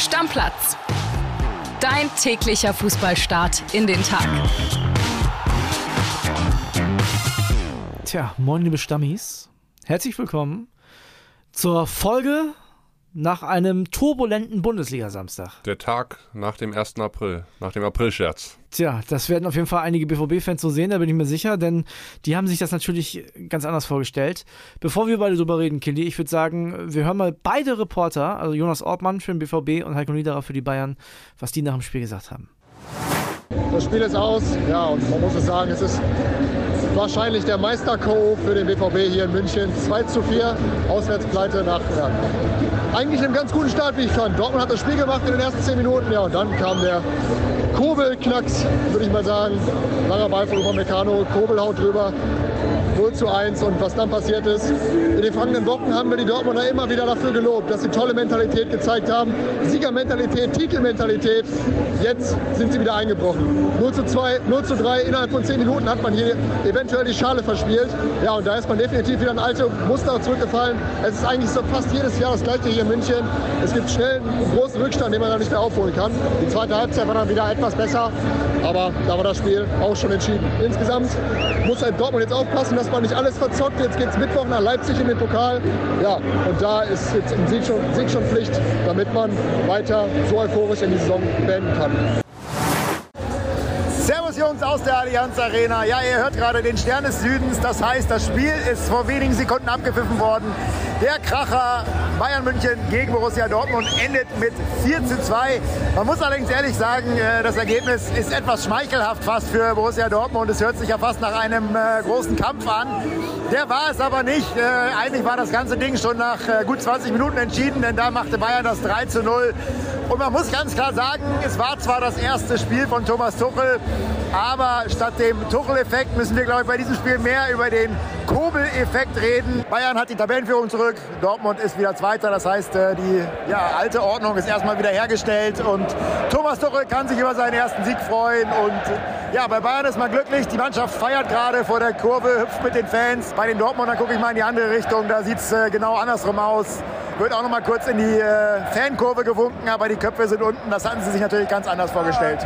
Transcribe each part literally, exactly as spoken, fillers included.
Stammplatz. Dein täglicher Fußballstart in den Tag. Tja, moin liebe Stammis. Herzlich willkommen zur Folge nach einem turbulenten Bundesliga-Samstag. Der Tag nach dem ersten April, nach dem Aprilscherz. Tja, das werden auf jeden Fall einige B V B-Fans so sehen, da bin ich mir sicher, denn die haben sich das natürlich ganz anders vorgestellt. Bevor wir beide drüber reden, Kili, ich würde sagen, wir hören mal beide Reporter, also Jonas Ortmann für den B V B und Heiko Niederer für die Bayern, was die nach dem Spiel gesagt haben. Das Spiel ist aus, ja, und man muss es sagen, es ist wahrscheinlich der Meister-K O für den B V B hier in München. zwei zu vier, Auswärtspleite nach, ja, eigentlich einem ganz guten Start, wie ich fand. Dortmund hat das Spiel gemacht in den ersten zehn Minuten, ja, und dann kam der Kobel-Knacks, würde ich mal sagen. Langer Ball von Upamecano, Kobel haut drüber. null zu eins, und was dann passiert ist, in den vergangenen Wochen haben wir die Dortmunder immer wieder dafür gelobt, dass sie tolle Mentalität gezeigt haben, Siegermentalität, Titelmentalität. Jetzt sind sie wieder eingebrochen. null zu zwei, null zu drei, innerhalb von zehn Minuten hat man hier eventuell die Schale verspielt. Ja, und da ist man definitiv wieder in alte Muster zurückgefallen. Es ist eigentlich so fast jedes Jahr das Gleiche hier in München. Es gibt schnell einen großen Rückstand, den man dann nicht mehr aufholen kann. Die zweite Halbzeit war dann wieder etwas besser, aber da war das Spiel auch schon entschieden. Insgesamt muss halt Dortmund jetzt aufpassen, dass man nicht alles verzockt. Jetzt geht es Mittwoch nach Leipzig in den Pokal. Ja, und da ist jetzt ein Sieg schon, Sieg schon Pflicht, damit man weiter so euphorisch in die Saison beenden kann. Servus Jungs aus der Allianz Arena. Ja, ihr hört gerade den Stern des Südens. Das heißt, das Spiel ist vor wenigen Sekunden abgepfiffen worden. Der Kracher Bayern München gegen Borussia Dortmund endet mit vier zu zwei. Man muss allerdings ehrlich sagen, das Ergebnis ist etwas schmeichelhaft fast für Borussia Dortmund. Es hört sich ja fast nach einem großen Kampf an. Der war es aber nicht. Eigentlich war das ganze Ding schon nach gut zwanzig Minuten entschieden, denn da machte Bayern das drei zu null. Und man muss ganz klar sagen, es war zwar das erste Spiel von Thomas Tuchel, aber statt dem Tuchel-Effekt müssen wir, glaube ich, bei diesem Spiel mehr über den Kobel-Effekt reden. Bayern hat die Tabellenführung zurück, Dortmund ist wieder Zweiter. Das heißt, die ja, alte Ordnung ist erstmal wieder hergestellt und Thomas Tuchel kann sich über seinen ersten Sieg freuen. Und ja, bei Bayern ist man glücklich. Die Mannschaft feiert gerade vor der Kurve, hüpft mit den Fans. Bei den Dortmundern gucke ich mal in die andere Richtung, da sieht es äh, genau andersrum aus. Wird auch noch mal kurz in die äh, Fankurve gewunken, aber die Köpfe sind unten. Das hatten sie sich natürlich ganz anders vorgestellt.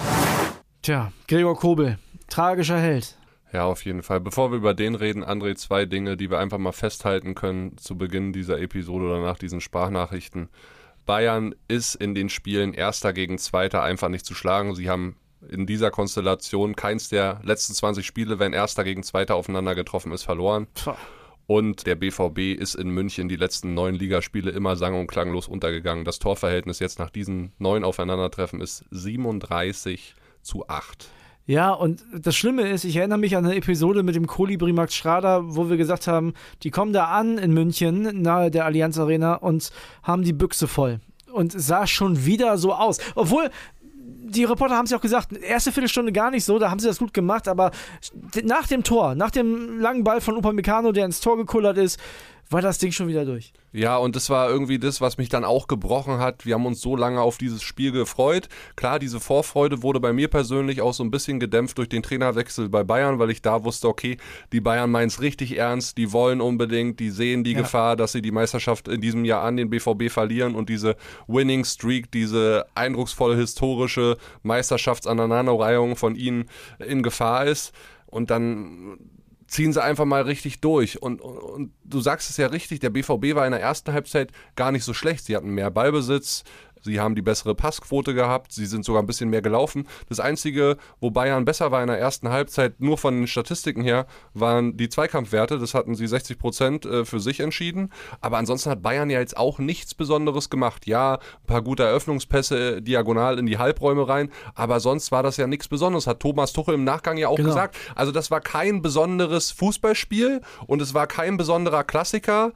Tja, Gregor Kobel, tragischer Held. Ja, auf jeden Fall. Bevor wir über den reden, André, zwei Dinge, die wir einfach mal festhalten können zu Beginn dieser Episode oder nach diesen Sprachnachrichten. Bayern ist in den Spielen Erster gegen Zweiter einfach nicht zu schlagen. Sie haben in dieser Konstellation keins der letzten zwanzig Spiele, wenn Erster gegen Zweiter aufeinander getroffen ist, verloren. Puh. Und der B V B ist in München die letzten neun Ligaspiele immer sang- und klanglos untergegangen. Das Torverhältnis jetzt nach diesen neun Aufeinandertreffen ist siebenunddreißig zu acht. Ja, und das Schlimme ist, ich erinnere mich an eine Episode mit dem Kolibri Max Schrader, wo wir gesagt haben, die kommen da an in München, nahe der Allianz Arena, und haben die Büchse voll. Und es sah schon wieder so aus. Obwohl, die Reporter haben es ja auch gesagt, erste Viertelstunde gar nicht so, da haben sie das gut gemacht, aber nach dem Tor, nach dem langen Ball von Upamecano, der ins Tor gekullert ist, war das Ding schon wieder durch. Ja, und das war irgendwie das, was mich dann auch gebrochen hat. Wir haben uns so lange auf dieses Spiel gefreut. Klar, diese Vorfreude wurde bei mir persönlich auch so ein bisschen gedämpft durch den Trainerwechsel bei Bayern, weil ich da wusste, okay, die Bayern meinen es richtig ernst, die wollen unbedingt, die sehen die ja. Gefahr, dass sie die Meisterschaft in diesem Jahr an den B V B verlieren und diese Winning Streak, diese eindrucksvolle historische Meisterschaftsaneinanderreihung von ihnen in Gefahr ist. Und dann ziehen sie einfach mal richtig durch. Und, und, und du sagst es ja richtig, der B V B war in der ersten Halbzeit gar nicht so schlecht. Sie hatten mehr Ballbesitz, sie haben die bessere Passquote gehabt, sie sind sogar ein bisschen mehr gelaufen. Das Einzige, wo Bayern besser war in der ersten Halbzeit, nur von den Statistiken her, waren die Zweikampfwerte. Das hatten sie sechzig Prozent für sich entschieden. Aber ansonsten hat Bayern ja jetzt auch nichts Besonderes gemacht. Ja, ein paar gute Eröffnungspässe diagonal in die Halbräume rein, aber sonst war das ja nichts Besonderes. Hat Thomas Tuchel im Nachgang ja auch genau gesagt. Also das war kein besonderes Fußballspiel und es war kein besonderer Klassiker.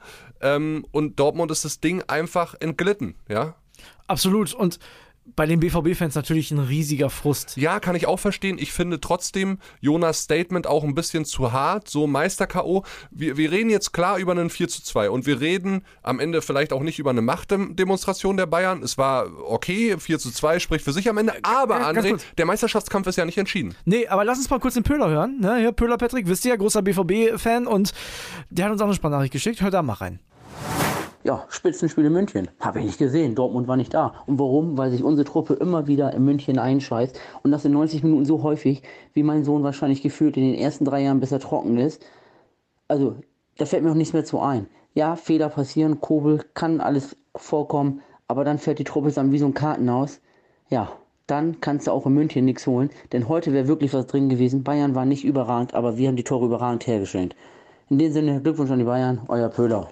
Und Dortmund ist das Ding einfach entglitten, ja. Absolut. Und bei den B V B-Fans natürlich ein riesiger Frust. Ja, kann ich auch verstehen. Ich finde trotzdem Jonas Statement auch ein bisschen zu hart, so Meister-K O. Wir, wir reden jetzt klar über einen vier zu zwei und wir reden am Ende vielleicht auch nicht über eine Machtdemonstration der Bayern. Es war okay, vier zu zwei spricht für sich am Ende, aber ja, André, der Meisterschaftskampf ist ja nicht entschieden. Nee, aber lass uns mal kurz den Pöhler hören. Ne? Hier, Pöhler Patrick, wisst ihr ja, großer B V B-Fan und der hat uns auch eine Sprachnachricht geschickt. Hört da mal rein. Ja, Spitzenspiel in München. Habe ich nicht gesehen. Dortmund war nicht da. Und warum? Weil sich unsere Truppe immer wieder in München einscheißt. Und das in neunzig Minuten so häufig, wie mein Sohn wahrscheinlich gefühlt in den ersten drei Jahren, bis er trocken ist. Also, da fällt mir auch nichts mehr zu ein. Ja, Fehler passieren, Kobel, kann alles vorkommen. Aber dann fährt die Truppe dann wie so ein Kartenhaus. Ja, dann kannst du auch in München nichts holen. Denn heute wäre wirklich was drin gewesen. Bayern war nicht überragend, aber wir haben die Tore überragend hergestellt. In dem Sinne, Glückwunsch an die Bayern, euer Pöhler.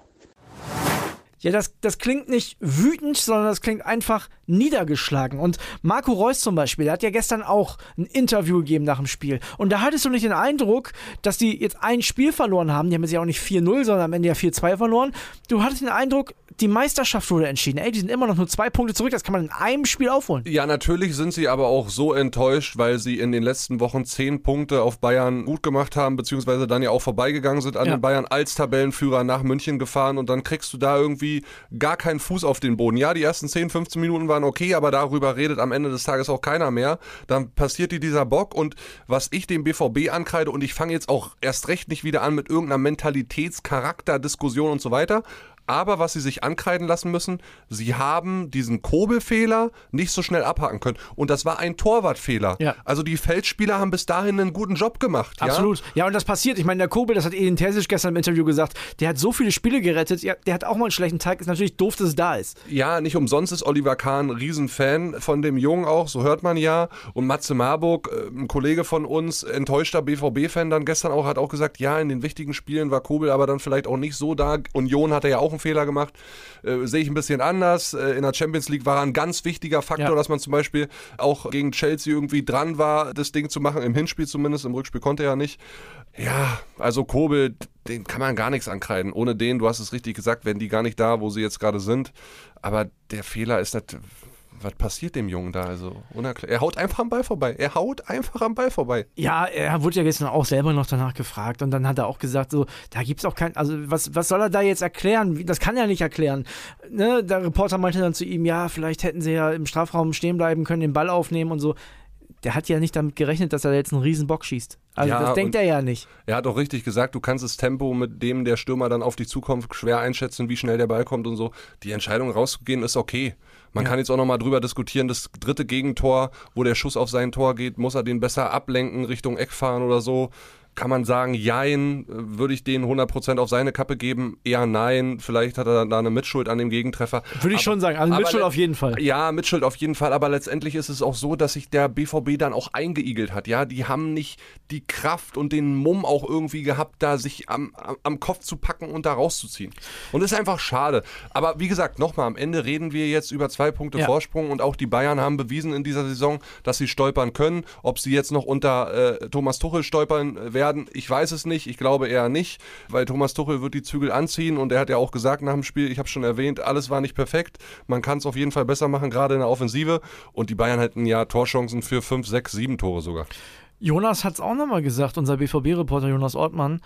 Ja, das, das klingt nicht wütend, sondern das klingt einfach niedergeschlagen. Und Marco Reus zum Beispiel, der hat ja gestern auch ein Interview gegeben nach dem Spiel. Und da hattest du nicht den Eindruck, dass die jetzt ein Spiel verloren haben. Die haben jetzt ja auch nicht vier null, sondern am Ende ja vier zwei verloren. Du hattest den Eindruck, die Meisterschaft wurde entschieden. Ey, die sind immer noch nur zwei Punkte zurück. Das kann man in einem Spiel aufholen. Ja, natürlich sind sie aber auch so enttäuscht, weil sie in den letzten Wochen zehn Punkte auf Bayern gut gemacht haben, beziehungsweise dann ja auch vorbeigegangen sind an ja. den Bayern als Tabellenführer nach München gefahren und dann kriegst du da irgendwie gar keinen Fuß auf den Boden. Ja, die ersten zehn, fünfzehn Minuten waren okay, aber darüber redet am Ende des Tages auch keiner mehr. Dann passiert dir dieser Bock und was ich dem B V B ankreide, und ich fange jetzt auch erst recht nicht wieder an mit irgendeiner Mentalitätscharakter-Diskussion und so weiter, aber was sie sich ankreiden lassen müssen, sie haben diesen Kobel-Fehler nicht so schnell abhaken können. Und das war ein Torwartfehler. Ja. Also die Feldspieler haben bis dahin einen guten Job gemacht. Absolut. Ja, ja, und das passiert. Ich meine, der Kobel, das hat Edin Terzic gestern im Interview gesagt, der hat so viele Spiele gerettet, ja, der hat auch mal einen schlechten Tag. Ist natürlich doof, dass es da ist. Ja, nicht umsonst ist Oliver Kahn ein Riesenfan von dem Jungen auch, so hört man ja. Und Matze Marburg, ein Kollege von uns, enttäuschter B V B-Fan dann gestern auch, hat auch gesagt, ja, in den wichtigen Spielen war Kobel aber dann vielleicht auch nicht so da. Union hat er ja auch einen Fehler gemacht. Äh, sehe ich ein bisschen anders. Äh, in der Champions League war er ein ganz wichtiger Faktor, ja. dass man zum Beispiel auch gegen Chelsea irgendwie dran war, das Ding zu machen, im Hinspiel zumindest, im Rückspiel konnte er ja nicht. Ja, also Kobel, den kann man gar nichts ankreiden. Ohne den, du hast es richtig gesagt, wären die gar nicht da, wo sie jetzt gerade sind. Aber der Fehler ist nicht... Was passiert dem Jungen da? Also unerklär- Er haut einfach am Ball vorbei. Er haut einfach am Ball vorbei. Ja, er wurde ja gestern auch selber noch danach gefragt und dann hat er auch gesagt, so, da gibt's auch kein, also was, was soll er da jetzt erklären? Das kann er nicht erklären. Ne? Der Reporter meinte dann zu ihm, ja, vielleicht hätten sie ja im Strafraum stehen bleiben können, den Ball aufnehmen und so. Der hat ja nicht damit gerechnet, dass er jetzt einen riesen Bock schießt. Also ja, das denkt er ja nicht. Er hat auch richtig gesagt, du kannst das Tempo, mit dem der Stürmer dann auf dich zukommt, schwer einschätzen, wie schnell der Ball kommt und so. Die Entscheidung rauszugehen ist okay. Man ja. kann jetzt auch nochmal drüber diskutieren, das dritte Gegentor, wo der Schuss auf sein Tor geht, muss er den besser ablenken, Richtung Eck fahren oder so. Kann man sagen, jein, würde ich den hundert Prozent auf seine Kappe geben? Eher nein, vielleicht hat er da eine Mitschuld an dem Gegentreffer. Würde ich aber, schon sagen, also Mitschuld auf jeden Fall. Ja, Mitschuld auf jeden Fall, aber letztendlich ist es auch so, dass sich der B V B dann auch eingeigelt hat. Ja, die haben nicht die Kraft und den Mumm auch irgendwie gehabt, da sich am, am Kopf zu packen und da rauszuziehen. Und das ist einfach schade. Aber wie gesagt, nochmal, am Ende reden wir jetzt über zwei Punkte ja. Vorsprung und auch die Bayern haben bewiesen in dieser Saison, dass sie stolpern können. Ob sie jetzt noch unter äh, Thomas Tuchel stolpern werden, ich weiß es nicht, ich glaube eher nicht, weil Thomas Tuchel wird die Zügel anziehen und er hat ja auch gesagt nach dem Spiel, ich habe schon erwähnt, alles war nicht perfekt, man kann es auf jeden Fall besser machen, gerade in der Offensive und die Bayern hätten ja Torchancen für fünf, sechs, sieben Tore sogar. Jonas hat es auch nochmal gesagt, unser B V B-Reporter Jonas Ortmann,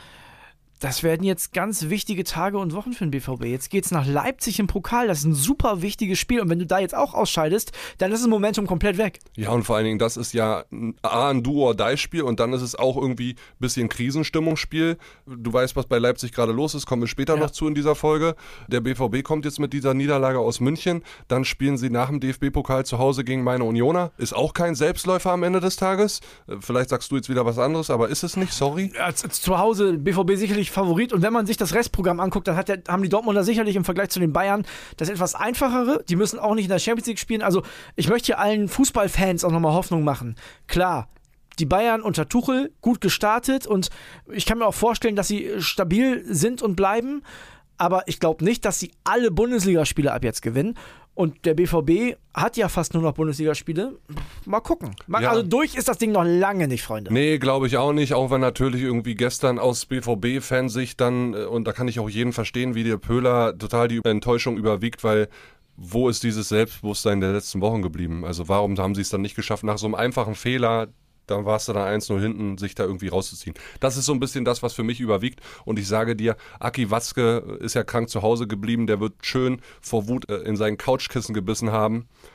das werden jetzt ganz wichtige Tage und Wochen für den B V B. Jetzt geht's nach Leipzig im Pokal. Das ist ein super wichtiges Spiel. Und wenn du da jetzt auch ausscheidest, dann ist das Momentum komplett weg. Ja, und vor allen Dingen, das ist ja A, ein Do-or-Die-Spiel und dann ist es auch irgendwie ein bisschen Krisenstimmungsspiel. Du weißt, was bei Leipzig gerade los ist, kommen wir später ja. noch zu in dieser Folge. Der B V B kommt jetzt mit dieser Niederlage aus München. Dann spielen sie nach dem D F B-Pokal zu Hause gegen meine Unioner. Ist auch kein Selbstläufer am Ende des Tages. Vielleicht sagst du jetzt wieder was anderes, aber ist es nicht, sorry. Ja, zu Hause B V B sicherlich Favorit und wenn man sich das Restprogramm anguckt, dann hat der, haben die Dortmunder sicherlich im Vergleich zu den Bayern das etwas einfachere. Die müssen auch nicht in der Champions League spielen. Also ich möchte hier allen Fußballfans auch nochmal Hoffnung machen. Klar, die Bayern unter Tuchel gut gestartet und ich kann mir auch vorstellen, dass sie stabil sind und bleiben, aber ich glaube nicht, dass sie alle Bundesligaspiele ab jetzt gewinnen. Und der B V B hat ja fast nur noch Bundesligaspiele. Mal gucken. Mal, ja. Also durch ist das Ding noch lange nicht, Freunde. Nee, glaube ich auch nicht. Auch wenn natürlich irgendwie gestern aus B V B-Fansicht dann, und da kann ich auch jeden verstehen, wie der Pöhler total die Enttäuschung überwiegt, weil wo ist dieses Selbstbewusstsein der letzten Wochen geblieben? Also warum haben sie es dann nicht geschafft, nach so einem einfachen Fehler, dann war es dann eins null hinten, sich da irgendwie rauszuziehen. Das ist so ein bisschen das, was für mich überwiegt. Und ich sage dir, Aki Watzke ist ja krank zu Hause geblieben. Der wird schön vor Wut in seinen Couchkissen gebissen haben.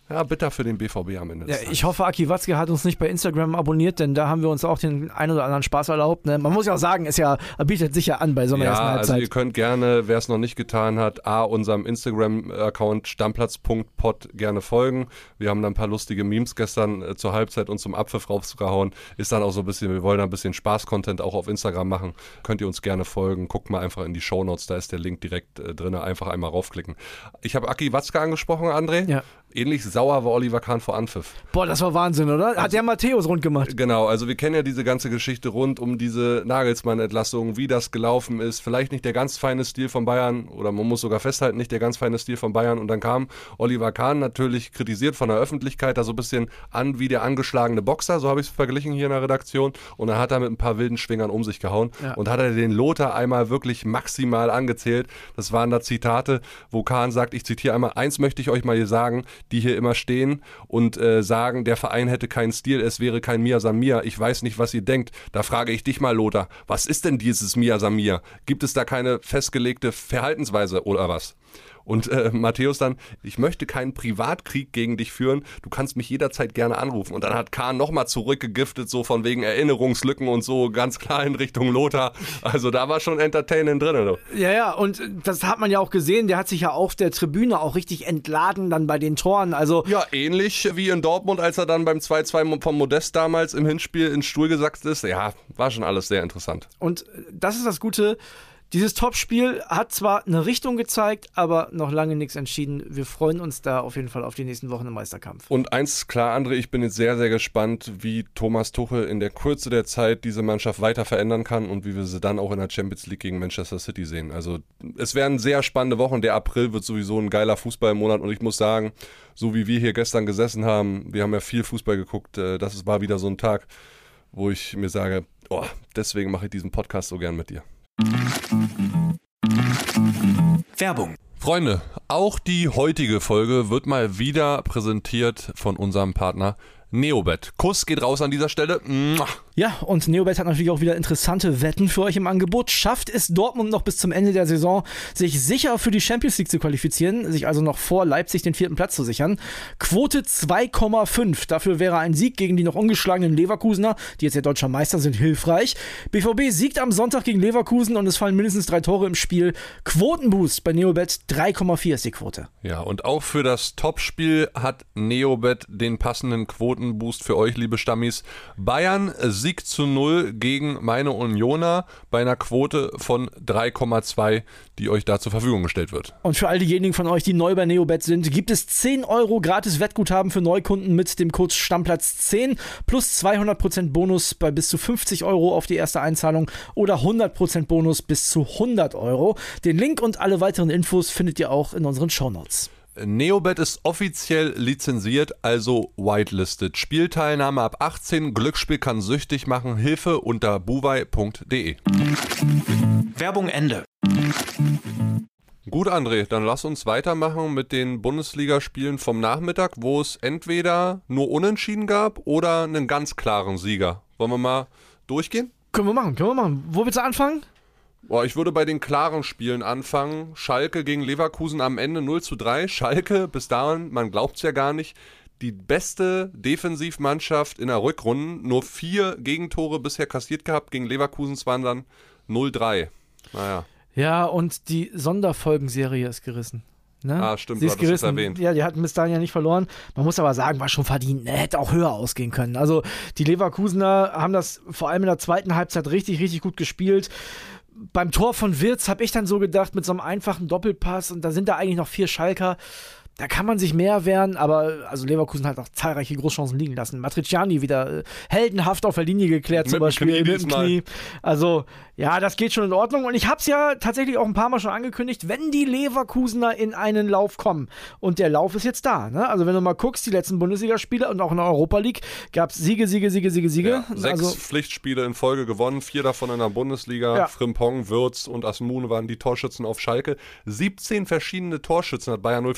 Ja, bitter für den B V B am Ende. Ja, ich hoffe, Aki Watzke hat uns nicht bei Instagram abonniert, denn da haben wir uns auch den ein oder anderen Spaß erlaubt. Ne? Man muss ja auch sagen, es ja, bietet sich ja an bei so einer ja, ersten Halbzeit. Also ihr könnt gerne, wer es noch nicht getan hat, A, unserem Instagram-Account stammplatz punkt pod gerne folgen. Wir haben da ein paar lustige Memes gestern äh, zur Halbzeit und zum Abpfiff rausgehauen. Ist dann auch so ein bisschen, wir wollen da ein bisschen Spaß-Content auch auf Instagram machen. Könnt ihr uns gerne folgen. Guckt mal einfach in die Shownotes, da ist der Link direkt äh, drin. Einfach einmal raufklicken. Ich habe Aki Watzke angesprochen, André. Ja. Ähnlich sauer war Oliver Kahn vor Anpfiff. Boah, das war Wahnsinn, oder? Hat der Matthäus rund gemacht. Genau, also wir kennen ja diese ganze Geschichte rund um diese Nagelsmann-Entlassung, wie das gelaufen ist. Vielleicht nicht der ganz feine Stil von Bayern, oder man muss sogar festhalten, nicht der ganz feine Stil von Bayern. Und dann kam Oliver Kahn, natürlich kritisiert von der Öffentlichkeit, da so ein bisschen an wie der angeschlagene Boxer, so habe ich es verglichen hier in der Redaktion. Und dann hat er mit ein paar wilden Schwingern um sich gehauen. Ja. Und hat er den Lothar einmal wirklich maximal angezählt. Das waren da Zitate, wo Kahn sagt, ich zitiere einmal, eins möchte ich euch mal hier sagen, die hier immer stehen und äh, sagen, der Verein hätte keinen Stil, es wäre kein Mia Samir. Ich weiß nicht, was ihr denkt. Da frage ich dich mal, Lothar, was ist denn dieses Mia Samir? Gibt es da keine festgelegte Verhaltensweise oder was? Und äh, Matthäus dann, ich möchte keinen Privatkrieg gegen dich führen, du kannst mich jederzeit gerne anrufen. Und dann hat Kahn nochmal zurückgegiftet, so von wegen Erinnerungslücken und so, ganz klar in Richtung Lothar. Also da war schon Entertainment drin. Oder? Ja, ja, und das hat man ja auch gesehen, der hat sich ja auf der Tribüne auch richtig entladen dann bei den Toren. Also ja, ähnlich wie in Dortmund, als er dann beim zwei zwei vom Modest damals im Hinspiel ins Stuhl gesackt ist. Ja, war schon alles sehr interessant. Und das ist das Gute. Dieses Topspiel hat zwar eine Richtung gezeigt, aber noch lange nichts entschieden. Wir freuen uns da auf jeden Fall auf die nächsten Wochen im Meisterkampf. Und eins klar, André, ich bin jetzt sehr, sehr gespannt, wie Thomas Tuchel in der Kürze der Zeit diese Mannschaft weiter verändern kann und wie wir sie dann auch in der Champions League gegen Manchester City sehen. Also es werden sehr spannende Wochen. Der April wird sowieso ein geiler Fußballmonat und ich muss sagen, so wie wir hier gestern gesessen haben, wir haben ja viel Fußball geguckt, das war wieder so ein Tag, wo ich mir sage, oh, deswegen mache ich diesen Podcast so gern mit dir. Werbung. Freunde, auch die heutige Folge wird mal wieder präsentiert von unserem Partner Neobet. Kuss geht raus an dieser Stelle. Ja, und Neobet hat natürlich auch wieder interessante Wetten für euch im Angebot. Schafft es Dortmund noch bis zum Ende der Saison, sich sicher für die Champions League zu qualifizieren, sich also noch vor Leipzig den vierten Platz zu sichern? Quote zwei Komma fünf. Dafür wäre ein Sieg gegen die noch ungeschlagenen Leverkusener, die jetzt ja deutscher Meister sind, hilfreich. B V B siegt am Sonntag gegen Leverkusen und es fallen mindestens drei Tore im Spiel. Quotenboost bei Neobet drei Komma vier ist die Quote. Ja, und auch für das Topspiel hat Neobet den passenden Quoten Boost für euch, liebe Stammis. Bayern siegt zu null gegen meine Unioner bei einer Quote von drei Komma zwei, die euch da zur Verfügung gestellt wird. Und für all diejenigen von euch, die neu bei Neobet sind, gibt es zehn Euro gratis Wettguthaben für Neukunden mit dem Code Stammplatz zehn plus zweihundert Prozent Bonus bei bis zu fünfzig Euro auf die erste Einzahlung oder hundert Prozent Bonus bis zu hundert Euro. Den Link und alle weiteren Infos findet ihr auch in unseren Shownotes. Neobet ist offiziell lizenziert, also whitelisted. Spielteilnahme ab achtzehn, Glücksspiel kann süchtig machen, Hilfe unter buwei punkt de. Werbung Ende. Gut, André, dann lass uns weitermachen mit den Bundesligaspielen vom Nachmittag, wo es entweder nur Unentschieden gab oder einen ganz klaren Sieger. Wollen wir mal durchgehen? Können wir machen, können wir machen. Wo willst du anfangen? Boah, ich würde bei den klaren Spielen anfangen. Schalke gegen Leverkusen am Ende null zu drei. Schalke, bis dahin, man glaubt es ja gar nicht, die beste Defensivmannschaft in der Rückrunde. Nur vier Gegentore bisher kassiert gehabt. Gegen Leverkusen waren dann null drei. Naja. Ja, und die Sonderfolgenserie ist gerissen. Ne? Ah, stimmt, Sie du ist hattest es gerissen. erwähnt. Ja, die hatten bis dahin ja nicht verloren. Man muss aber sagen, war schon verdient. Ne, hätte auch höher ausgehen können. Also die Leverkusener haben das vor allem in der zweiten Halbzeit richtig, richtig gut gespielt. Beim Tor von Wirtz habe ich dann so gedacht, mit so einem einfachen Doppelpass, und da sind da eigentlich noch vier Schalker, da kann man sich mehr wehren, aber also Leverkusen hat auch zahlreiche Großchancen liegen lassen. Matriciani wieder äh, heldenhaft auf der Linie geklärt, mit zum Beispiel Knie mit dem Knie. Also ja, das geht schon in Ordnung, und ich habe es ja tatsächlich auch ein paar Mal schon angekündigt, wenn die Leverkusener in einen Lauf kommen, und der Lauf ist jetzt da, ne? Also wenn du mal guckst, die letzten Bundesligaspiele und auch in der Europa League gab es Siege, Siege, Siege, Siege, Siege. Ja, sechs also, Pflichtspiele in Folge gewonnen, vier davon in der Bundesliga. Ja. Frimpong, Wirtz und Asmun waren die Torschützen auf Schalke. siebzehn verschiedene Torschützen hat Bayern null vier Leverkusen.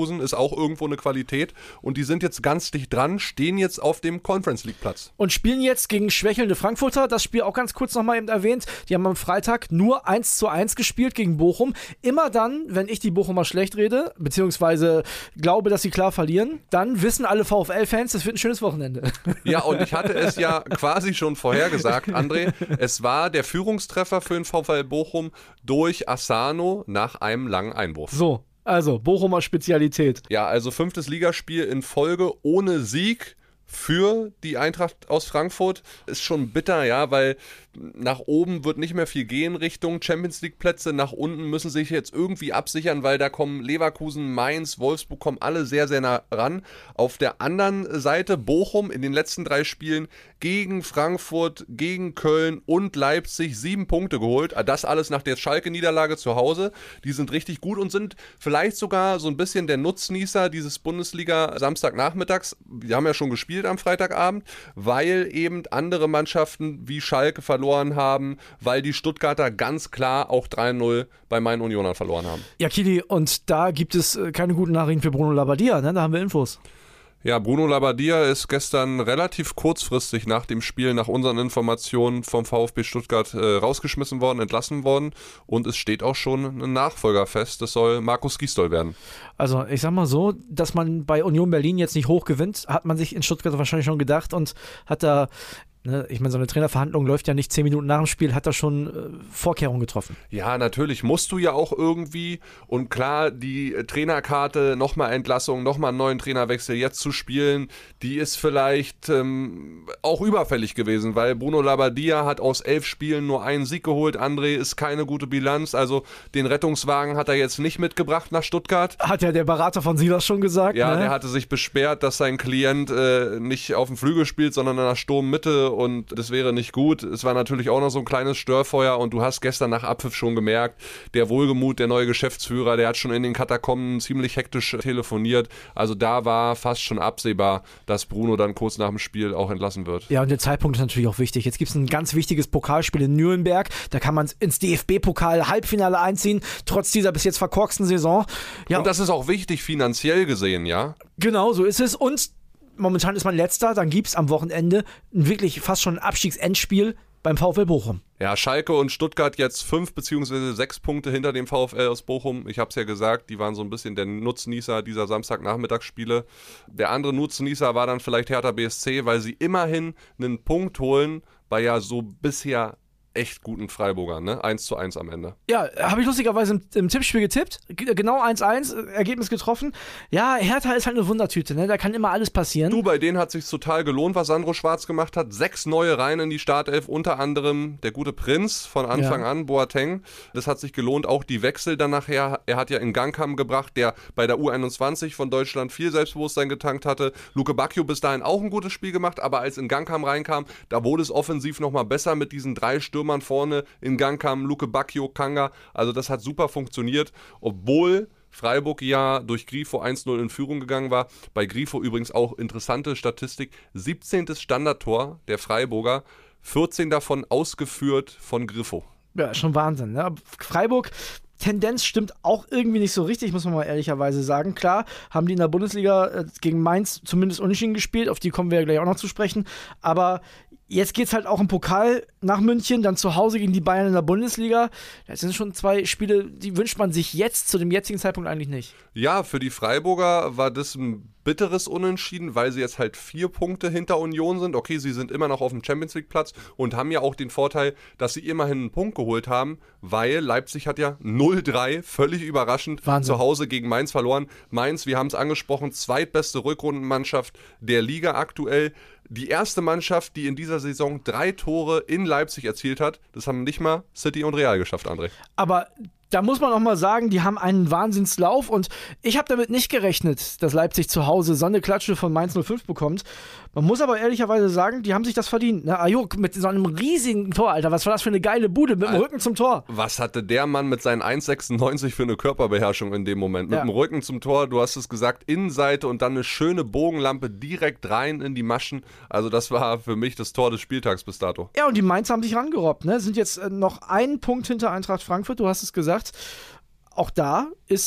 Leverkusen ist auch irgendwo eine Qualität und die sind jetzt ganz dicht dran, stehen jetzt auf dem Conference League Platz. Und spielen jetzt gegen schwächelnde Frankfurter, das Spiel auch ganz kurz nochmal eben erwähnt, die haben am Freitag nur eins zu eins gespielt gegen Bochum. Immer dann, wenn ich die Bochumer schlecht rede, beziehungsweise glaube, dass sie klar verlieren, dann wissen alle VfL-Fans, das wird ein schönes Wochenende. Ja, und ich hatte es ja quasi schon vorhergesagt, André, es war der Führungstreffer für den VfL Bochum durch Asano nach einem langen Einwurf. So, also Bochumer Spezialität. Ja, also fünftes Ligaspiel in Folge ohne Sieg für die Eintracht aus Frankfurt. Ist schon bitter, ja, weil nach oben wird nicht mehr viel gehen Richtung Champions League Plätze. Nach unten müssen sich jetzt irgendwie absichern, weil da kommen Leverkusen, Mainz, Wolfsburg, kommen alle sehr, sehr nah ran. Auf der anderen Seite Bochum in den letzten drei Spielen gegen Frankfurt, gegen Köln und Leipzig sieben Punkte geholt. Das alles nach der Schalke-Niederlage zu Hause. Die sind richtig gut und sind vielleicht sogar so ein bisschen der Nutznießer dieses Bundesliga Samstagnachmittags. Die haben ja schon gespielt am Freitagabend, weil eben andere Mannschaften wie Schalke verloren haben, weil die Stuttgarter ganz klar auch drei null bei meinen Unionern verloren haben. Ja, Kili, und da gibt es keine guten Nachrichten für Bruno Labbadia, ne? Da haben wir Infos. Ja, Bruno Labbadia ist gestern relativ kurzfristig nach dem Spiel, nach unseren Informationen vom VfB Stuttgart äh, rausgeschmissen worden, entlassen worden und es steht auch schon ein Nachfolger fest, das soll Markus Gisdol werden. Also ich sag mal so, dass man bei Union Berlin jetzt nicht hoch gewinnt, hat man sich in Stuttgart wahrscheinlich schon gedacht und hat da, ne, ich meine, so eine Trainerverhandlung läuft ja nicht zehn Minuten nach dem Spiel, hat da schon äh, Vorkehrungen getroffen. Ja, natürlich musst du ja auch irgendwie und klar, die Trainerkarte, nochmal Entlassung, nochmal einen neuen Trainerwechsel jetzt zu spielen, die ist vielleicht ähm, auch überfällig gewesen, weil Bruno Labbadia hat aus elf Spielen nur einen Sieg geholt, André ist keine gute Bilanz, also den Rettungswagen hat er jetzt nicht mitgebracht nach Stuttgart. Hat ja der Berater von Silas schon gesagt. Ja, ne? Der hatte sich beschwert, dass sein Klient äh, nicht auf dem Flügel spielt, sondern in der Sturmmitte und das wäre nicht gut. Es war natürlich auch noch so ein kleines Störfeuer und du hast gestern nach Abpfiff schon gemerkt, der Wohlgemuth, der neue Geschäftsführer, der hat schon in den Katakomben ziemlich hektisch telefoniert. Also da war fast schon absehbar, dass Bruno dann kurz nach dem Spiel auch entlassen wird. Ja, und der Zeitpunkt ist natürlich auch wichtig. Jetzt gibt es ein ganz wichtiges Pokalspiel in Nürnberg. Da kann man ins D F B-Pokal-Halbfinale einziehen, trotz dieser bis jetzt verkorksten Saison. Ja, und das ist auch wichtig finanziell gesehen, ja? Genau, so ist es. Und momentan ist man Letzter, dann gibt es am Wochenende ein wirklich fast schon ein Abstiegsendspiel beim VfL Bochum. Ja, Schalke und Stuttgart jetzt fünf beziehungsweise sechs Punkte hinter dem VfL aus Bochum. Ich habe es ja gesagt, die waren so ein bisschen der Nutznießer dieser Samstagnachmittagsspiele. Der andere Nutznießer war dann vielleicht Hertha B S C, weil sie immerhin einen Punkt holen bei ja so bisher echt guten Freiburgern, ne? eins zu eins am Ende. Ja, habe ich lustigerweise im, im Tippspiel getippt. G- genau eins eins, Ergebnis getroffen. Ja, Hertha ist halt eine Wundertüte, ne? Da kann immer alles passieren. Du, bei denen hat es sich total gelohnt, was Sandro Schwarz gemacht hat. Sechs neue Reihen in die Startelf, unter anderem der gute Prinz von Anfang ja. an, Boateng. Das hat sich gelohnt, auch die Wechsel dann nachher. Er hat ja in Gangkam gebracht, der bei der U einundzwanzig von Deutschland viel Selbstbewusstsein getankt hatte. Luke Bacchio bis dahin auch ein gutes Spiel gemacht, aber als in Gangkam reinkam, da wurde es offensiv nochmal besser mit diesen drei Stürmern vorne. In Gangkam, Luke Bacchio, Kanga. Also das hat super funktioniert, obwohl Freiburg ja durch Grifo eins null in Führung gegangen war. Bei Grifo übrigens auch interessante Statistik. siebzehntes Standardtor der Freiburger, vierzehn davon ausgeführt von Grifo. Ja, schon Wahnsinn. Ne? Freiburg, Tendenz stimmt auch irgendwie nicht so richtig, muss man mal ehrlicherweise sagen. Klar, haben die in der Bundesliga äh, gegen Mainz zumindest unentschieden gespielt, auf die kommen wir ja gleich auch noch zu sprechen. Aber jetzt geht's halt auch im Pokal nach München, dann zu Hause gegen die Bayern in der Bundesliga. Das sind schon zwei Spiele, die wünscht man sich jetzt, zu dem jetzigen Zeitpunkt eigentlich nicht. Ja, für die Freiburger war das ein bitteres Unentschieden, weil sie jetzt halt vier Punkte hinter Union sind. Okay, sie sind immer noch auf dem Champions League Platz und haben ja auch den Vorteil, dass sie immerhin einen Punkt geholt haben, weil Leipzig hat ja null drei, völlig überraschend, Wahnsinn. Zu Hause gegen Mainz verloren. Mainz, wir haben es angesprochen, zweitbeste Rückrundenmannschaft der Liga aktuell. Die erste Mannschaft, die in dieser Saison drei Tore in Leipzig erzielt hat, das haben nicht mal City und Real geschafft, André. Aber da muss man auch mal sagen, die haben einen Wahnsinnslauf und ich habe damit nicht gerechnet, dass Leipzig zu Hause so eine Klatsche von Mainz null fünf bekommt. Man muss aber ehrlicherweise sagen, die haben sich das verdient. Ne? Ajuk mit so einem riesigen Tor, Alter, was war das für eine geile Bude mit dem Rücken zum Tor. Was hatte der Mann mit seinen eins Komma sechsundneunzig für eine Körperbeherrschung in dem Moment? Mit ja. dem Rücken zum Tor, du hast es gesagt, Innenseite und dann eine schöne Bogenlampe direkt rein in die Maschen. Also das war für mich das Tor des Spieltags bis dato. Ja, und die Mainz haben sich rangerobbt. Ne? Sind jetzt noch einen Punkt hinter Eintracht Frankfurt, du hast es gesagt. Auch da ist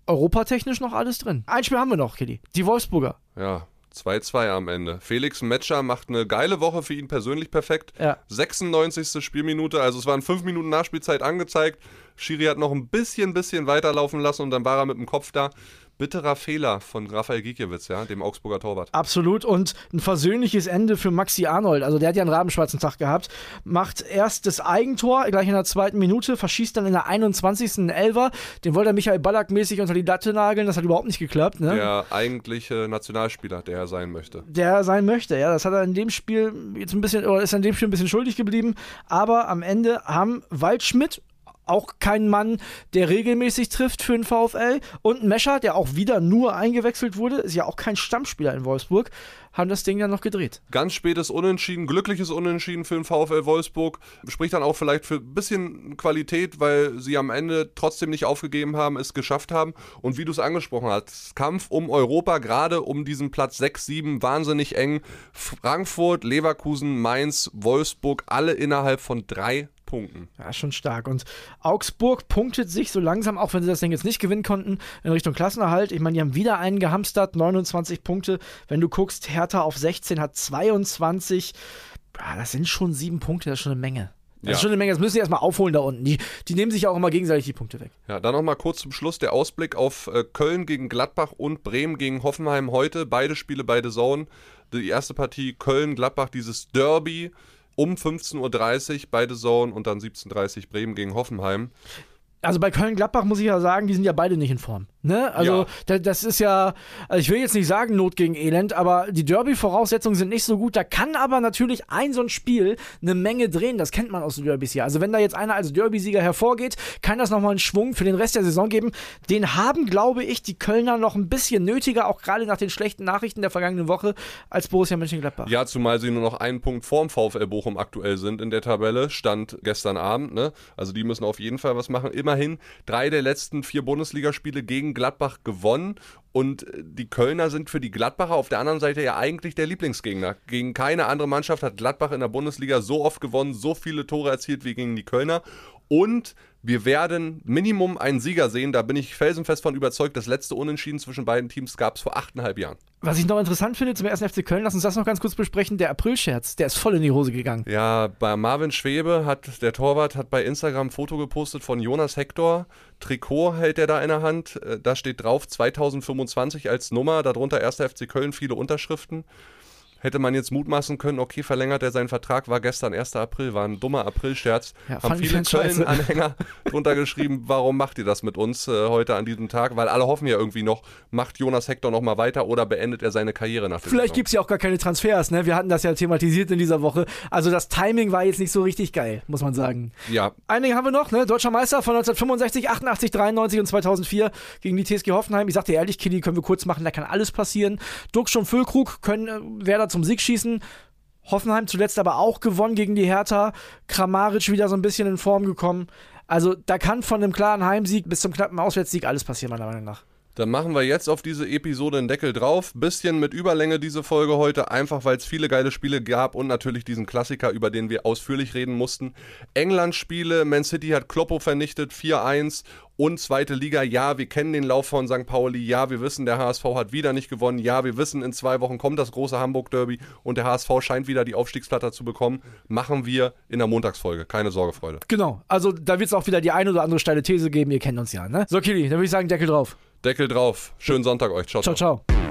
europatechnisch noch alles drin. Ein Spiel haben wir noch, Kili. Die Wolfsburger. Ja, zwei zwei am Ende. Felix Metscher macht eine geile Woche, für ihn persönlich perfekt. Ja. sechsundneunzigste Spielminute, also es waren fünf Minuten Nachspielzeit angezeigt. Schiri hat noch ein bisschen, bisschen weiterlaufen lassen und dann war er mit dem Kopf da. Bitterer Fehler von Rafael Gikiewicz, ja, dem Augsburger Torwart. Absolut, und ein versöhnliches Ende für Maxi Arnold. Also der hat ja einen rabenschwarzen Tag gehabt. Macht erst das Eigentor, gleich in der zweiten Minute, verschießt dann in der einundzwanzigsten einen Elfer. Den wollte er Michael Ballack mäßig unter die Latte nageln, das hat überhaupt nicht geklappt. Ne? Der eigentliche Nationalspieler, der er sein möchte. Der er sein möchte, ja. Das hat er in dem Spiel jetzt ein bisschen, oder ist in dem Spiel ein bisschen schuldig geblieben. Aber am Ende haben Waldschmidt, auch kein Mann, der regelmäßig trifft für den VfL, und Mescher, der auch wieder nur eingewechselt wurde, ist ja auch kein Stammspieler in Wolfsburg, haben das Ding dann noch gedreht. Ganz spätes Unentschieden, glückliches Unentschieden für den VfL Wolfsburg. Spricht dann auch vielleicht für ein bisschen Qualität, weil sie am Ende trotzdem nicht aufgegeben haben, es geschafft haben. Und wie du es angesprochen hast, Kampf um Europa, gerade um diesen Platz sechs, sieben, wahnsinnig eng. Frankfurt, Leverkusen, Mainz, Wolfsburg, alle innerhalb von drei Punkten. Ja, schon stark. Und Augsburg punktet sich so langsam, auch wenn sie das Ding jetzt nicht gewinnen konnten, in Richtung Klassenerhalt. Ich meine, die haben wieder einen gehamstert, neunundzwanzig Punkte. Wenn du guckst, Hertha auf sechzehn hat zweiundzwanzig. Ja, das sind schon sieben Punkte, das ist schon eine Menge. Das ja. ist schon eine Menge, das müssen sie erstmal aufholen da unten. Die, die nehmen sich ja auch immer gegenseitig die Punkte weg. Ja, dann nochmal kurz zum Schluss der Ausblick auf äh, Köln gegen Gladbach und Bremen gegen Hoffenheim heute. Beide Spiele, beide Zone. Die erste Partie Köln-Gladbach, dieses Derby. Um fünfzehn Uhr dreißig beide Zone und dann siebzehn Uhr dreißig Bremen gegen Hoffenheim. Also bei Köln-Gladbach muss ich ja sagen, die sind ja beide nicht in Form. Ne? Also ja. das ist ja, also ich will jetzt nicht sagen Not gegen Elend, aber die Derby-Voraussetzungen sind nicht so gut. Da kann aber natürlich ein so ein Spiel eine Menge drehen. Das kennt man aus den Derbys ja. Also wenn da jetzt einer als Derby-Sieger hervorgeht, kann das nochmal einen Schwung für den Rest der Saison geben. Den haben, glaube ich, die Kölner noch ein bisschen nötiger, auch gerade nach den schlechten Nachrichten der vergangenen Woche, als Borussia Mönchengladbach. Ja, zumal sie nur noch einen Punkt vorm VfL Bochum aktuell sind in der Tabelle, stand gestern Abend. Ne? Also die müssen auf jeden Fall was machen. Immerhin drei der letzten vier Bundesligaspiele gegen Gladbach gewonnen, und die Kölner sind für die Gladbacher auf der anderen Seite ja eigentlich der Lieblingsgegner. Gegen keine andere Mannschaft hat Gladbach in der Bundesliga so oft gewonnen, so viele Tore erzielt wie gegen die Kölner, und wir werden Minimum einen Sieger sehen, da bin ich felsenfest von überzeugt. Das letzte Unentschieden zwischen beiden Teams gab es vor achteinhalb Jahren. Was ich noch interessant finde zum ersten F C Köln, lass uns das noch ganz kurz besprechen, der Aprilscherz, der ist voll in die Hose gegangen. Ja, bei Marvin Schwebe hat der Torwart hat bei Instagram ein Foto gepostet von Jonas Hector. Trikot hält er da in der Hand, da steht drauf zweitausendfünfundzwanzig als Nummer, darunter erster F C Köln, viele Unterschriften. Hätte man jetzt mutmaßen können, okay, verlängert er seinen Vertrag, war gestern erster April, war ein dummer Aprilscherz. Ja, haben viele Köln-Anhänger drunter geschrieben, warum macht ihr das mit uns äh, heute an diesem Tag? Weil alle hoffen ja irgendwie noch, macht Jonas Hector nochmal weiter oder beendet er seine Karriere nach der Vielleicht gibt es ja auch gar keine Transfers, ne? Wir hatten das ja thematisiert in dieser Woche. Also das Timing war jetzt nicht so richtig geil, muss man sagen. Ja. Einige haben wir noch, ne? Deutscher Meister von neunzehnhundertfünfundsechzig, achtundachtzig, dreiundneunzig und zweitausendvier gegen die T S G Hoffenheim. Ich sag dir ehrlich, Kili, können wir kurz machen, da kann alles passieren. Duxch und Füllkrug können äh, Werder zum Sieg schießen. Hoffenheim zuletzt aber auch gewonnen gegen die Hertha. Kramaric wieder so ein bisschen in Form gekommen. Also da kann von einem klaren Heimsieg bis zum knappen Auswärtssieg alles passieren, meiner Meinung nach. Dann machen wir jetzt auf diese Episode einen Deckel drauf. Bisschen mit Überlänge diese Folge heute, einfach weil es viele geile Spiele gab und natürlich diesen Klassiker, über den wir ausführlich reden mussten. England-Spiele, Man City hat Kloppo vernichtet, vier eins. Und zweite Liga, ja, wir kennen den Lauf von Sankt Pauli, ja, wir wissen, der H S V hat wieder nicht gewonnen, ja, wir wissen, in zwei Wochen kommt das große Hamburg-Derby und der H S V scheint wieder die Aufstiegsplatte zu bekommen. Machen wir in der Montagsfolge, keine Sorge, Freunde. Genau, also da wird es auch wieder die eine oder andere steile These geben, ihr kennt uns ja, ne? So, Kili, dann würde ich sagen, Deckel drauf. Deckel drauf, schönen Sonntag euch, ciao, ciao. Ciao, ciao.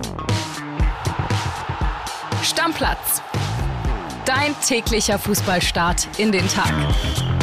Stammplatz. Dein täglicher Fußballstart in den Tag.